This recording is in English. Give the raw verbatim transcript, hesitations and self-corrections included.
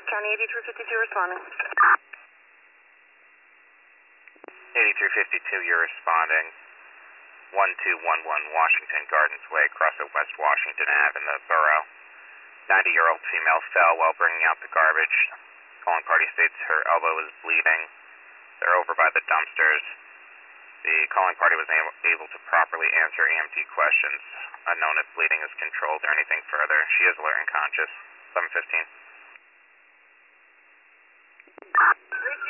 County eighty-three fifty-two responding. eighty-three fifty-two, you're responding. one two one one Washington Gardens Way, across at West Washington Avenue in the borough. ninety-year-old female fell while bringing out the garbage. Calling party states her elbow is bleeding. They're over by the dumpsters. The calling party was able, able to properly answer E M T questions. Unknown if bleeding is controlled or anything further. She is alert and conscious. eleven fifteen.